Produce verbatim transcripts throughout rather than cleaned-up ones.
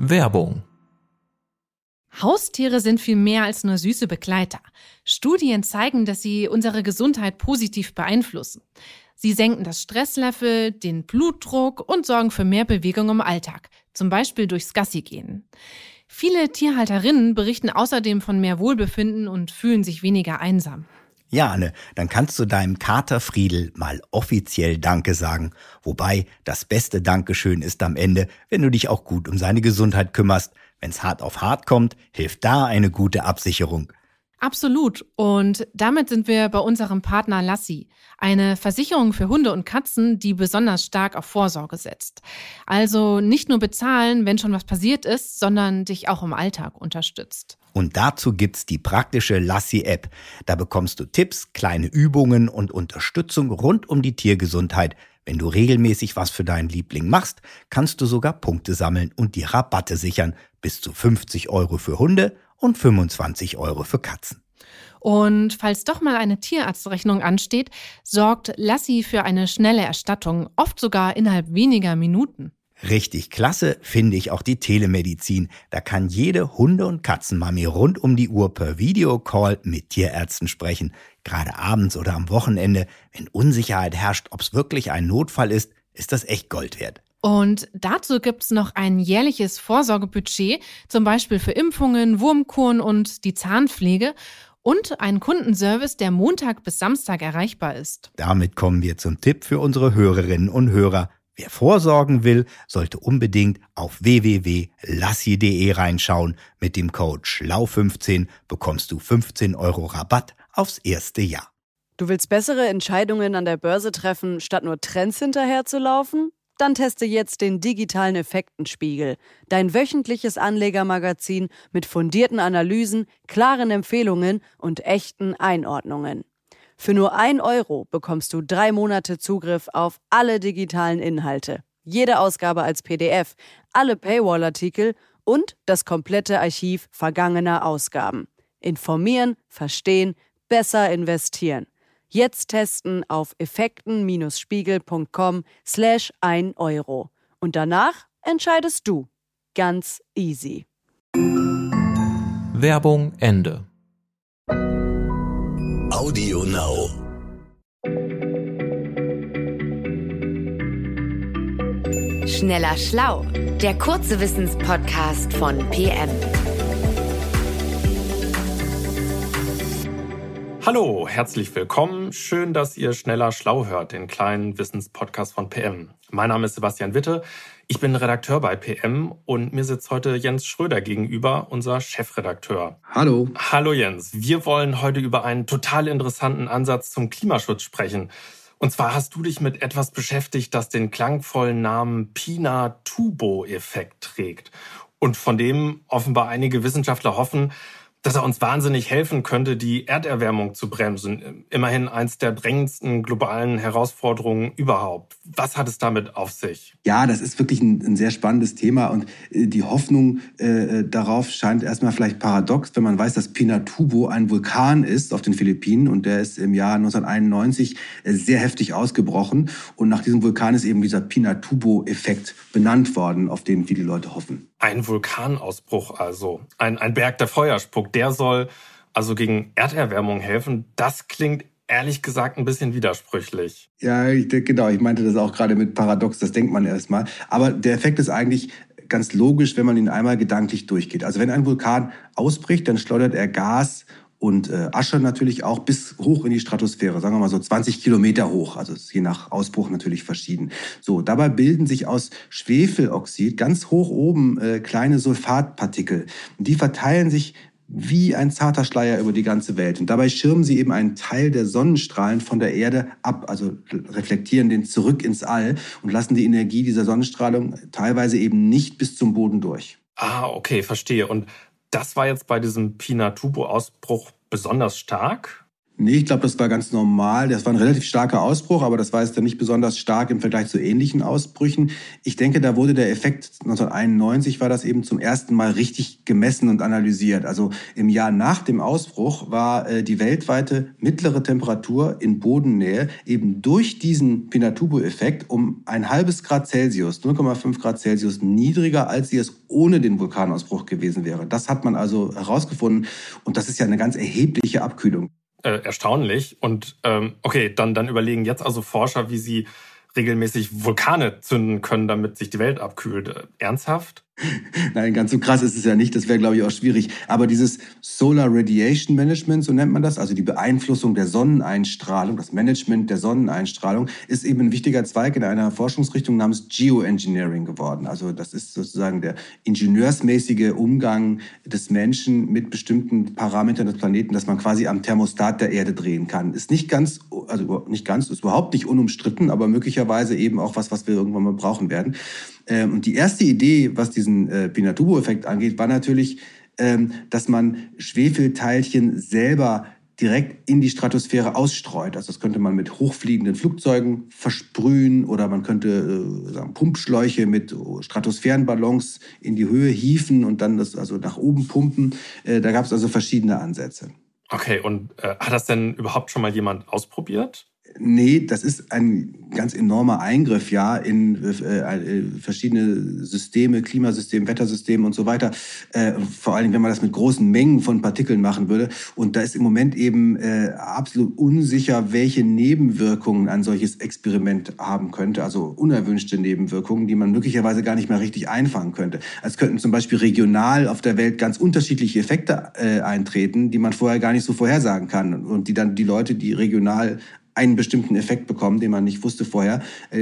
Werbung. Haustiere sind viel mehr als nur süße Begleiter. Studien zeigen, dass sie unsere Gesundheit positiv beeinflussen. Sie senken das Stresslevel, den Blutdruck und sorgen für mehr Bewegung im Alltag, zum Beispiel durchs Gassigehen. Viele Tierhalterinnen berichten außerdem von mehr Wohlbefinden und fühlen sich weniger einsam. Ja, Anne, dann kannst du deinem Kater Friedel mal offiziell Danke sagen. Wobei, das beste Dankeschön ist am Ende, wenn du dich auch gut um seine Gesundheit kümmerst. Wenn's hart auf hart kommt, hilft da eine gute Absicherung. Absolut. Und damit sind wir bei unserem Partner Lassi, eine Versicherung für Hunde und Katzen, die besonders stark auf Vorsorge setzt. Also nicht nur bezahlen, wenn schon was passiert ist, sondern dich auch im Alltag unterstützt. Und dazu gibt's die praktische Lassi-App. Da bekommst du Tipps, kleine Übungen und Unterstützung rund um die Tiergesundheit. Wenn du regelmäßig was für deinen Liebling machst, kannst du sogar Punkte sammeln und die Rabatte sichern. Bis zu fünfzig Euro für Hunde und fünfundzwanzig Euro für Katzen. Und falls doch mal eine Tierarztrechnung ansteht, sorgt Lassi für eine schnelle Erstattung, oft sogar innerhalb weniger Minuten. Richtig klasse finde ich auch die Telemedizin. Da kann jede Hunde- und Katzenmami rund um die Uhr per Videocall mit Tierärzten sprechen. Gerade abends oder am Wochenende, wenn Unsicherheit herrscht, ob es wirklich ein Notfall ist, ist das echt Gold wert. Und dazu gibt's noch ein jährliches Vorsorgebudget, zum Beispiel für Impfungen, Wurmkuren und die Zahnpflege und einen Kundenservice, der Montag bis Samstag erreichbar ist. Damit kommen wir zum Tipp für unsere Hörerinnen und Hörer. Wer vorsorgen will, sollte unbedingt auf w w w punkt lassi punkt de reinschauen. Mit dem Code schlau fünfzehn bekommst du fünfzehn Euro Rabatt aufs erste Jahr. Du willst bessere Entscheidungen an der Börse treffen, statt nur Trends hinterherzulaufen? Dann teste jetzt den digitalen Effektenspiegel, dein wöchentliches Anlegermagazin mit fundierten Analysen, klaren Empfehlungen und echten Einordnungen. Für nur ein Euro bekommst du drei Monate Zugriff auf alle digitalen Inhalte, jede Ausgabe als P D F, alle Paywall-Artikel und das komplette Archiv vergangener Ausgaben. Informieren, verstehen, besser investieren. Jetzt testen auf effekten-spiegel.com slash ein Euro. Und danach entscheidest du. Ganz easy. Werbung Ende. Audio Now. Schneller Schlau, der kurze Wissenspodcast von P M. Hallo, herzlich willkommen. Schön, dass ihr Schneller Schlau hört, den kleinen Wissenspodcast von P M. Mein Name ist Sebastian Witte. Ich bin Redakteur bei P M und mir sitzt heute Jens Schröder gegenüber, unser Chefredakteur. Hallo. Hallo Jens. Wir wollen heute über einen total interessanten Ansatz zum Klimaschutz sprechen. Und zwar hast du dich mit etwas beschäftigt, das den klangvollen Namen Pinatubo-Effekt trägt. Und von dem offenbar einige Wissenschaftler hoffen, dass er uns wahnsinnig helfen könnte, die Erderwärmung zu bremsen. Immerhin eins der drängendsten globalen Herausforderungen überhaupt. Was hat es damit auf sich? Ja, das ist wirklich ein, ein sehr spannendes Thema und äh, die Hoffnung äh, darauf scheint erstmal vielleicht paradox, wenn man weiß, dass Pinatubo ein Vulkan ist auf den Philippinen und der ist im Jahr neunzehnhunderteinundneunzig äh, sehr heftig ausgebrochen und nach diesem Vulkan ist eben dieser Pinatubo-Effekt benannt worden, auf den viele Leute hoffen. Ein Vulkanausbruch also, ein, ein Berg, der Feuer spuckt, der soll also gegen Erderwärmung helfen. Das klingt ehrlich gesagt ein bisschen widersprüchlich. Ja, ich, genau, ich meinte das auch gerade mit paradox, das denkt man erstmal. Aber der Effekt ist eigentlich ganz logisch, wenn man ihn einmal gedanklich durchgeht. Also wenn ein Vulkan ausbricht, dann schleudert er Gas und äh, Asche natürlich auch bis hoch in die Stratosphäre, sagen wir mal so zwanzig Kilometer hoch, also ist je nach Ausbruch natürlich verschieden. So, dabei bilden sich aus Schwefeloxid ganz hoch oben äh, kleine Sulfatpartikel. Die verteilen sich wie ein zarter Schleier über die ganze Welt. Und dabei schirmen sie eben einen Teil der Sonnenstrahlen von der Erde ab, also reflektieren den zurück ins All und lassen die Energie dieser Sonnenstrahlung teilweise eben nicht bis zum Boden durch. Ah, okay, verstehe. Und das war jetzt bei diesem Pinatubo-Ausbruch besonders stark? Nee, ich glaube, das war ganz normal. Das war ein relativ starker Ausbruch, aber das war jetzt dann nicht besonders stark im Vergleich zu ähnlichen Ausbrüchen. Ich denke, da wurde der Effekt, neunzehnhunderteinundneunzig war das eben zum ersten Mal richtig gemessen und analysiert. Also im Jahr nach dem Ausbruch war äh, die weltweite mittlere Temperatur in Bodennähe eben durch diesen Pinatubo-Effekt um ein halbes Grad Celsius, null Komma fünf Grad Celsius niedriger, als sie es ohne den Vulkanausbruch gewesen wäre. Das hat man also herausgefunden und das ist ja eine ganz erhebliche Abkühlung. Äh, erstaunlich. Und ähm, okay, dann, dann überlegen jetzt also Forscher, wie sie regelmäßig Vulkane zünden können, damit sich die Welt abkühlt. Äh, ernsthaft? Nein, ganz so krass ist es ja nicht. Das wäre, glaube ich, auch schwierig. Aber dieses Solar Radiation Management, so nennt man das, also die Beeinflussung der Sonneneinstrahlung, das Management der Sonneneinstrahlung, ist eben ein wichtiger Zweig in einer Forschungsrichtung namens Geoengineering geworden. Also das ist sozusagen der ingenieursmäßige Umgang des Menschen mit bestimmten Parametern des Planeten, dass man quasi am Thermostat der Erde drehen kann. Ist nicht ganz, also nicht ganz, ist überhaupt nicht unumstritten, aber möglicherweise eben auch was, was wir irgendwann mal brauchen werden. Und die erste Idee, was diesen äh, Pinatubo-Effekt angeht, war natürlich, ähm, dass man Schwefelteilchen selber direkt in die Stratosphäre ausstreut. Also das könnte man mit hochfliegenden Flugzeugen versprühen oder man könnte äh, sagen, Pumpschläuche mit Stratosphärenballons in die Höhe hieven und dann das also nach oben pumpen. Äh, da gab es also verschiedene Ansätze. Okay, und äh, hat das denn überhaupt schon mal jemand ausprobiert? Nee, das ist ein ganz enormer Eingriff, ja, in äh, verschiedene Systeme, Klimasystem, Wettersystem und so weiter. Äh, vor allem, wenn man das mit großen Mengen von Partikeln machen würde. Und da ist im Moment eben äh, absolut unsicher, welche Nebenwirkungen ein solches Experiment haben könnte. Also unerwünschte Nebenwirkungen, die man möglicherweise gar nicht mehr richtig einfangen könnte. Es könnten zum Beispiel regional auf der Welt ganz unterschiedliche Effekte äh, eintreten, die man vorher gar nicht so vorhersagen kann. Und die dann die Leute, die regional einen bestimmten Effekt bekommen, den man nicht wusste vorher, äh,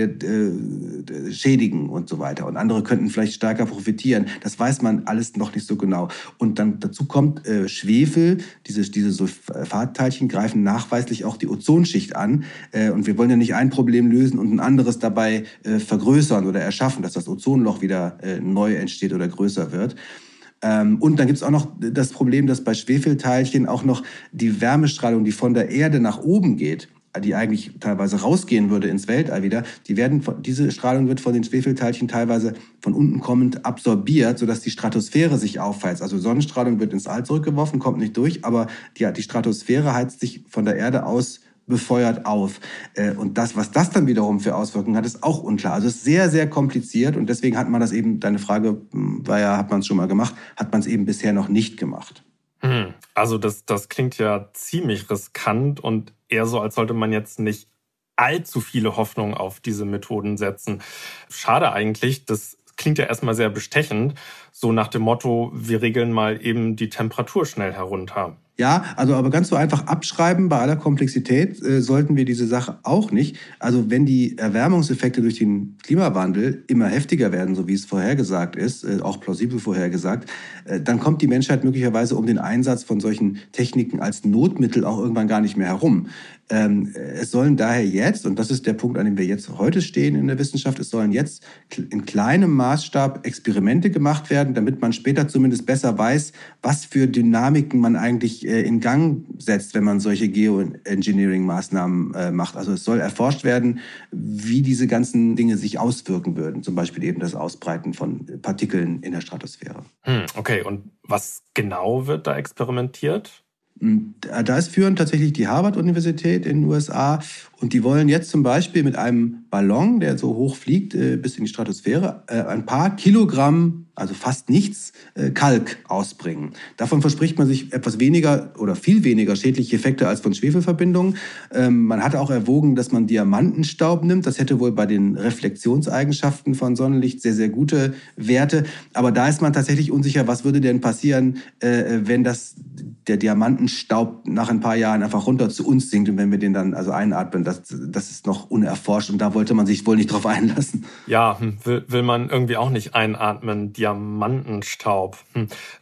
äh, schädigen und so weiter. Und andere könnten vielleicht stärker profitieren. Das weiß man alles noch nicht so genau. Und dann dazu kommt äh, Schwefel, diese, diese Sulfatteilchen greifen nachweislich auch die Ozonschicht an. Äh, und wir wollen ja nicht ein Problem lösen und ein anderes dabei äh, vergrößern oder erschaffen, dass das Ozonloch wieder äh, neu entsteht oder größer wird. Ähm, und dann gibt es auch noch das Problem, dass bei Schwefelteilchen auch noch die Wärmestrahlung, die von der Erde nach oben geht, die eigentlich teilweise rausgehen würde ins Weltall wieder, die werden, diese Strahlung wird von den Schwefelteilchen teilweise von unten kommend absorbiert, sodass die Stratosphäre sich aufheizt. Also Sonnenstrahlung wird ins All zurückgeworfen, kommt nicht durch, aber die, die Stratosphäre heizt sich von der Erde aus befeuert auf. Und das, was das dann wiederum für Auswirkungen hat, ist auch unklar. Also es ist sehr, sehr kompliziert und deswegen hat man das eben, deine Frage war ja, hat man es schon mal gemacht, hat man es eben bisher noch nicht gemacht. Hm. Also das, das klingt ja ziemlich riskant und eher so, als sollte man jetzt nicht allzu viele Hoffnungen auf diese Methoden setzen. Schade eigentlich, das klingt ja erstmal sehr bestechend, so nach dem Motto, wir regeln mal eben die Temperatur schnell herunter. Ja, also aber ganz so einfach abschreiben bei aller Komplexität äh, sollten wir diese Sache auch nicht. Also wenn die Erwärmungseffekte durch den Klimawandel immer heftiger werden, so wie es vorhergesagt ist, äh, auch plausibel vorhergesagt, äh, dann kommt die Menschheit möglicherweise um den Einsatz von solchen Techniken als Notmittel auch irgendwann gar nicht mehr herum. Ähm, es sollen daher jetzt, und das ist der Punkt, an dem wir jetzt heute stehen in der Wissenschaft, es sollen jetzt in kleinem Maßstab Experimente gemacht werden, damit man später zumindest besser weiß, was für Dynamiken man eigentlich äh, in Gang setzt, wenn man solche Geoengineering-Maßnahmen äh, macht. Also es soll erforscht werden, wie diese ganzen Dinge sich auswirken würden, zum Beispiel eben das Ausbreiten von Partikeln in der Stratosphäre. Hm, okay, und was genau wird da experimentiert? Da ist führend tatsächlich die Harvard-Universität in den U S A und die wollen jetzt zum Beispiel mit einem Ballon, der so hoch fliegt äh, bis in die Stratosphäre, äh, ein paar Kilogramm, also fast nichts, äh, Kalk ausbringen. Davon verspricht man sich etwas weniger oder viel weniger schädliche Effekte als von Schwefelverbindungen. Ähm, man hat auch erwogen, dass man Diamantenstaub nimmt. Das hätte wohl bei den Reflexionseigenschaften von Sonnenlicht sehr, sehr gute Werte. Aber da ist man tatsächlich unsicher, was würde denn passieren, äh, wenn das der Diamantenstaub nach ein paar Jahren einfach runter zu uns sinkt und wenn wir den dann also einatmen, das, das ist noch unerforscht und da wollte man sich wohl nicht drauf einlassen. Ja, will, will man irgendwie auch nicht einatmen, Diamantenstaub. Hm.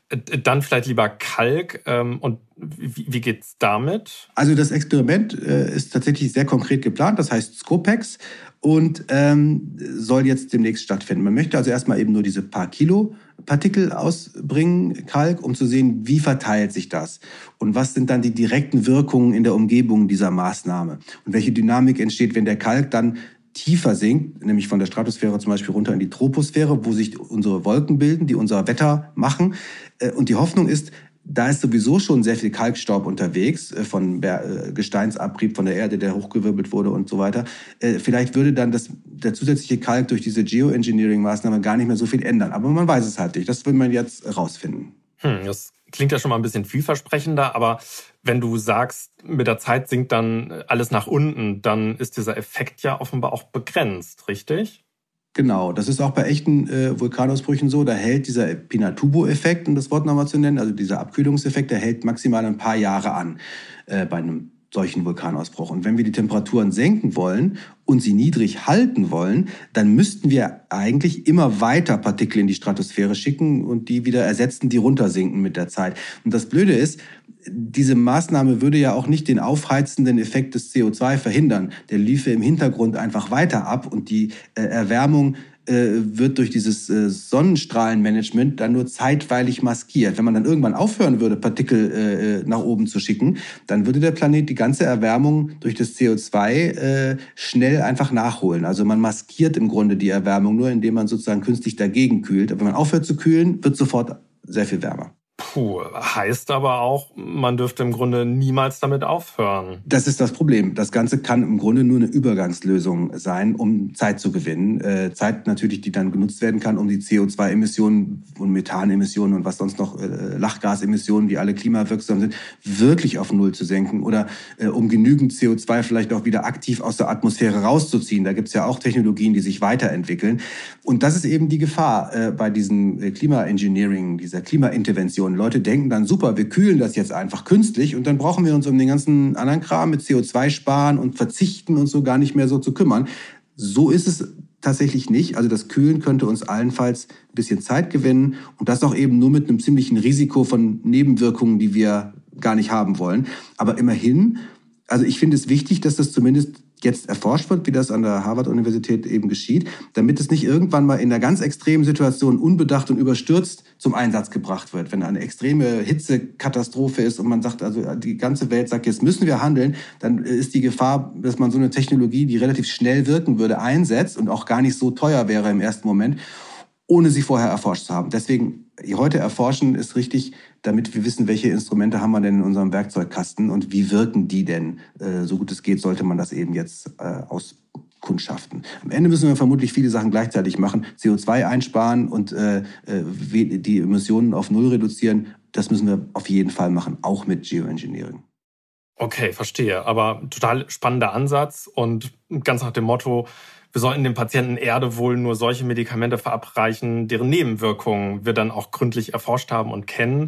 Dann vielleicht lieber Kalk. Und wie, wie geht's damit? Also das Experiment ist tatsächlich sehr konkret geplant. Das heißt Scopex und ähm, soll jetzt demnächst stattfinden. Man möchte also erstmal eben nur diese paar Kilo Partikel ausbringen, Kalk, um zu sehen, wie verteilt sich das und was sind dann die direkten Wirkungen in der Umgebung dieser Maßnahme und welche Dynamik entsteht, wenn der Kalk dann tiefer sinkt, nämlich von der Stratosphäre zum Beispiel runter in die Troposphäre, wo sich unsere Wolken bilden, die unser Wetter machen. Und die Hoffnung ist, da ist sowieso schon sehr viel Kalkstaub unterwegs, von Gesteinsabrieb von der Erde, der hochgewirbelt wurde und so weiter. Vielleicht würde dann das, der zusätzliche Kalk durch diese Geoengineering-Maßnahme gar nicht mehr so viel ändern. Aber man weiß es halt nicht. Das will man jetzt rausfinden. Hm, das klingt ja schon mal ein bisschen vielversprechender, aber wenn du sagst, mit der Zeit sinkt dann alles nach unten, dann ist dieser Effekt ja offenbar auch begrenzt, richtig? Genau, das ist auch bei echten äh, Vulkanausbrüchen so. Da hält dieser Pinatubo-Effekt, um das Wort nochmal zu nennen, also dieser Abkühlungseffekt, der hält maximal ein paar Jahre an äh, bei einem solchen Vulkanausbruch. Und wenn wir die Temperaturen senken wollen und sie niedrig halten wollen, dann müssten wir eigentlich immer weiter Partikel in die Stratosphäre schicken und die wieder ersetzen, die runtersinken mit der Zeit. Und das Blöde ist, diese Maßnahme würde ja auch nicht den aufheizenden Effekt des C O zwei verhindern. Der liefe im Hintergrund einfach weiter ab und die äh, Erwärmung äh, wird durch dieses äh, Sonnenstrahlenmanagement dann nur zeitweilig maskiert. Wenn man dann irgendwann aufhören würde, Partikel äh, nach oben zu schicken, dann würde der Planet die ganze Erwärmung durch das C O zwei äh, schnell einfach nachholen. Also man maskiert im Grunde die Erwärmung nur, indem man sozusagen künstlich dagegen kühlt. Aber wenn man aufhört zu kühlen, wird sofort sehr viel wärmer. Puh, heißt aber auch, man dürfte im Grunde niemals damit aufhören. Das ist das Problem. Das Ganze kann im Grunde nur eine Übergangslösung sein, um Zeit zu gewinnen. Äh, Zeit natürlich, die dann genutzt werden kann, um die C O zwei Emissionen und Methanemissionen und was sonst noch, äh, Lachgasemissionen, die alle klimawirksam sind, wirklich auf Null zu senken oder äh, um genügend C O zwei vielleicht auch wieder aktiv aus der Atmosphäre rauszuziehen. Da gibt es ja auch Technologien, die sich weiterentwickeln. Und das ist eben die Gefahr äh, bei diesem äh, Klimaengineering, dieser Klimaintervention. Leute denken dann, super, wir kühlen das jetzt einfach künstlich und dann brauchen wir uns um den ganzen anderen Kram mit C O zwei sparen und verzichten und so gar nicht mehr so zu kümmern. So ist es tatsächlich nicht. Also das Kühlen könnte uns allenfalls ein bisschen Zeit gewinnen und das auch eben nur mit einem ziemlichen Risiko von Nebenwirkungen, die wir gar nicht haben wollen. Aber immerhin, also ich finde es wichtig, dass das zumindest jetzt erforscht wird, wie das an der Harvard-Universität eben geschieht, damit es nicht irgendwann mal in einer ganz extremen Situation unbedacht und überstürzt zum Einsatz gebracht wird. Wenn eine extreme Hitzekatastrophe ist und man sagt, also die ganze Welt sagt, jetzt müssen wir handeln, dann ist die Gefahr, dass man so eine Technologie, die relativ schnell wirken würde, einsetzt und auch gar nicht so teuer wäre im ersten Moment, ohne sie vorher erforscht zu haben. Deswegen heute erforschen ist richtig, damit wir wissen, welche Instrumente haben wir denn in unserem Werkzeugkasten und wie wirken die denn. Äh, so gut es geht, sollte man das eben jetzt äh, auskundschaften. Am Ende müssen wir vermutlich viele Sachen gleichzeitig machen. C O zwei einsparen und äh, die Emissionen auf Null reduzieren. Das müssen wir auf jeden Fall machen, auch mit Geoengineering. Okay, verstehe. Aber total spannender Ansatz und ganz nach dem Motto, wir sollten dem Patienten Erde wohl nur solche Medikamente verabreichen, deren Nebenwirkungen wir dann auch gründlich erforscht haben und kennen.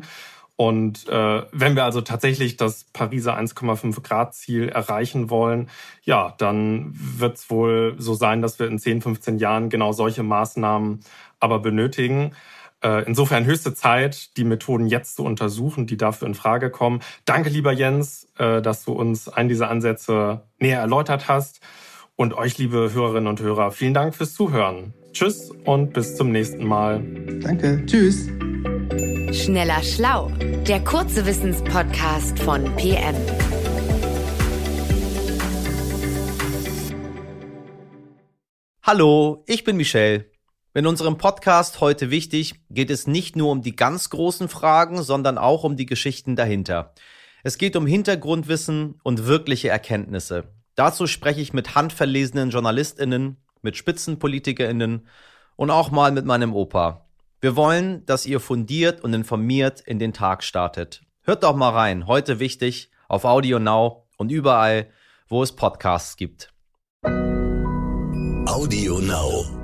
Und äh, wenn wir also tatsächlich das Pariser eins Komma fünf Grad Ziel erreichen wollen, ja, dann wird es wohl so sein, dass wir in zehn, fünfzehn Jahren genau solche Maßnahmen aber benötigen. Äh, insofern höchste Zeit, die Methoden jetzt zu untersuchen, die dafür in Frage kommen. Danke, lieber Jens, äh, dass du uns einen dieser Ansätze näher erläutert hast. Und euch, liebe Hörerinnen und Hörer, vielen Dank fürs Zuhören. Tschüss und bis zum nächsten Mal. Danke, tschüss. Schneller Schlau, der kurze Wissenspodcast von P M. Hallo, ich bin Michel. In unserem Podcast Heute wichtig geht es nicht nur um die ganz großen Fragen, sondern auch um die Geschichten dahinter. Es geht um Hintergrundwissen und wirkliche Erkenntnisse. Dazu spreche ich mit handverlesenen JournalistInnen, mit SpitzenpolitikerInnen und auch mal mit meinem Opa. Wir wollen, dass ihr fundiert und informiert in den Tag startet. Hört doch mal rein, Heute wichtig, auf Audio Now und überall, wo es Podcasts gibt. Audio Now.